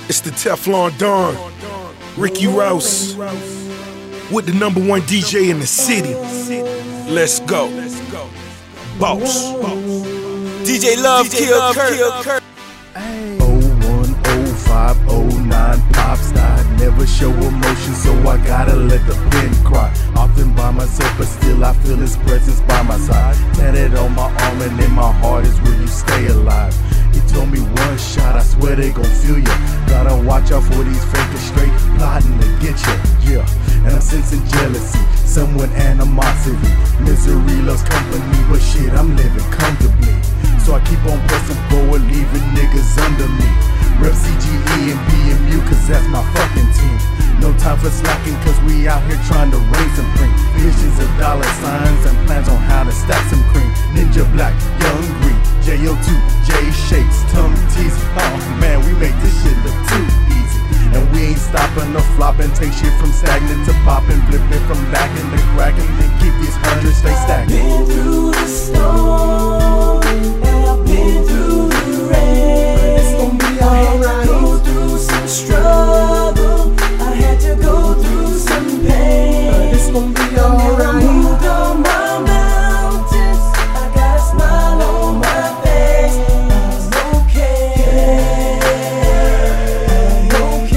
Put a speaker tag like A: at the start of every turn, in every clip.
A: It's the Teflon Don, Ricky Rouse, with the #1 DJ in the city. Let's go. Boss.
B: DJ Love, kill Kurt.
C: 01, 05, 09, pop star. Never show emotion, so I gotta let the pen cry. Often by myself, but still I feel his presence by my side. Tatted on my arm and in my heart is where you stay alive. He told me one shot, I swear they gon' feel ya. Gotta watch out for these fakers straight plotting to get ya. Yeah, and I'm sensing jealousy, somewhat animosity. Misery loves company, but shit, I'm living comfortably. So I keep on pressing forward, leaving niggas under me. Rep CGE and BMU, cause that's my fucking team. No time for slacking, cause we out here trying to raise some cream. Visions of dollar signs and plans on how to stack some cream. Ninja Black, Young Green, JO2, J Shakes, Tum Teasy. Oh man, we make this shit look too easy. And we ain't stopping or flopping, take shit from stagnant to popping, flipping from lacking to cracking, then keep these hundreds stay stacking.
D: Been through the storm, and I've been through the rain. But it's gon' be alright. I had to go through some struggle, I had to go through some pain. But it's gon' be alright. I moved all my mountains, I got a smile on my face. I'm okay, I'm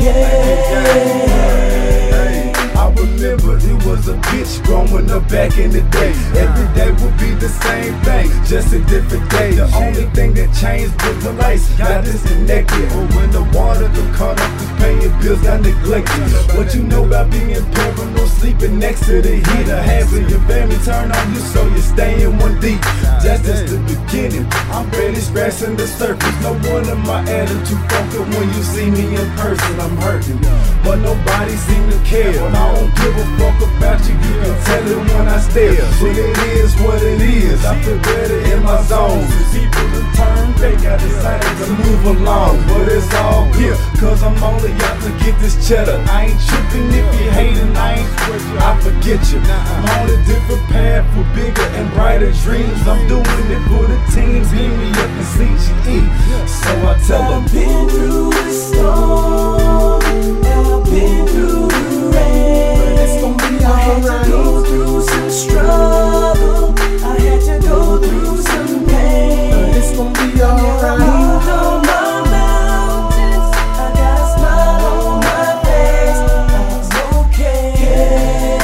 D: okay.
E: I remember it was a bitch growing up back in the day. Every day would be the same thing, just a different day. The only thing that changed was the lights got disconnected, or when the water got cut off, cause paying bills got neglected. What you know about being paranoid, sleeping next to the heater, having your family turn on you so you stay in one deep. That's just the beginning, I'm barely scratching the surface. No wonder my attitude funky when you see me in person. I'm hurting, but nobody seem to care. I don't give a fuck about you, you can tell it when I stare. But it is what it is, I feel better in my zone. People in turn, they got decided to move along. But it's all here, cause I'm only out to get this cheddar. I ain't tripping if you hating, I forget you. I'm on a different path with bigger and brighter dreams. I'm doing it for the team, beat me up in CGE. So I tell them,
D: I've been through the storm, and I've been through the rain. But it's gon' be alright. I had to go through some struggle, I had to go through some pain. But it's gon' be alright. I moved all my mountains, I got a smile on my face. I'm okay,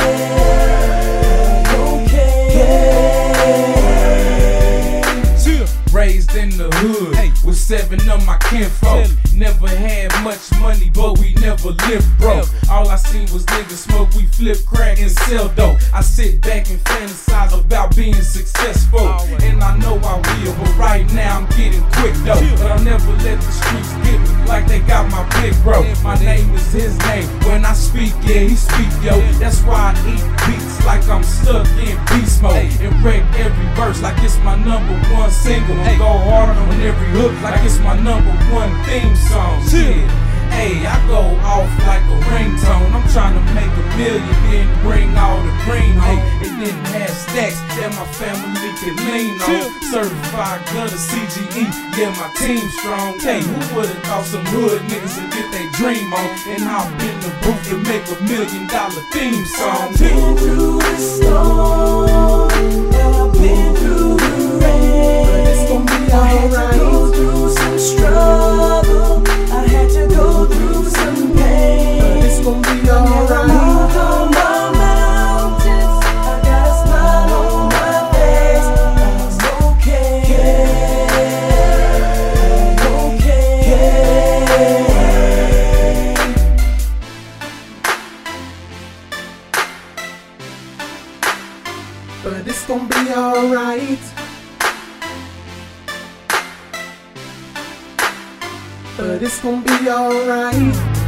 D: okay.
F: Raised in the hood with 7 of my kinfolk. Never had much money, but we never lived broke. All I seen was niggas smoke, we flip crack and sell dope. I sit back and fantasize about being successful, and I know I will, but right now I'm getting quick though. But I'll never let the streets get me like they got my big bro. My name is his name, when I speak, yeah, he speak, yo. That's why I eat beats like I'm stuck in beast mode, and wreck every verse like it's my #1 single, and go hard on every hook like it's my #1 theme song. Yeah, hey, I go off like a ringtone. I'm trying to make $1 million, then bring all the green home, and then have stacks that my family can lean on. Certified gutter CGE, yeah, my team strong. Hey, who would've thought some hood niggas would get their dream on and hop in the booth to make $1 million theme song?
D: I've been through the storm, and I've been through the rain. But it's gon' be alright. I had to go through some struggle, I had to go through some pain. But it's gon' be alright. I moved all my mountains, I got a smile on my face. I'm okay, okay. But it's gon' be alright. But it's gon' be alright.